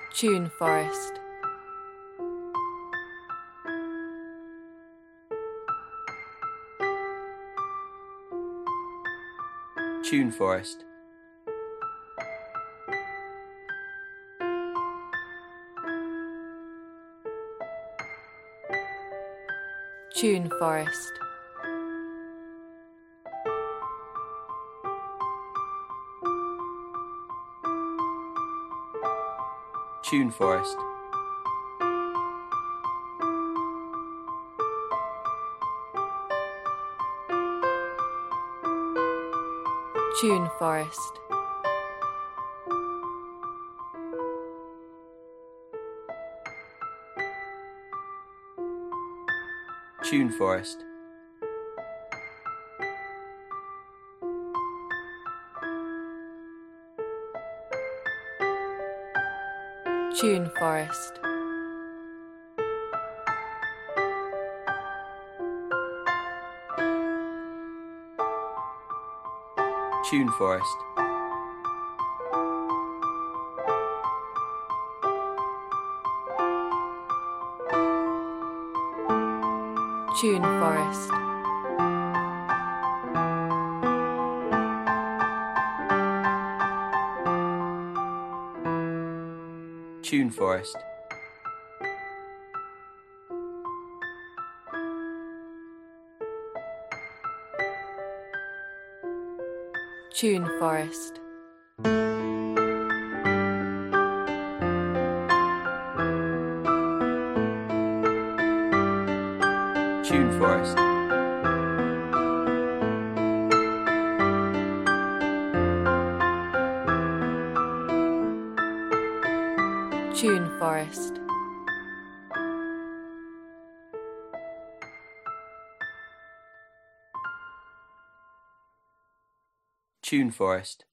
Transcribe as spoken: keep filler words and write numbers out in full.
Tune Forest. Tune Forest. Tune Forest. Tune Forest. Tune Forest. Tune Forest. Tune Forest. Tune Forest. Tune Forest. Tune Forest. Tune Forest. Tune Forest. Tune Forest. Tune Forest.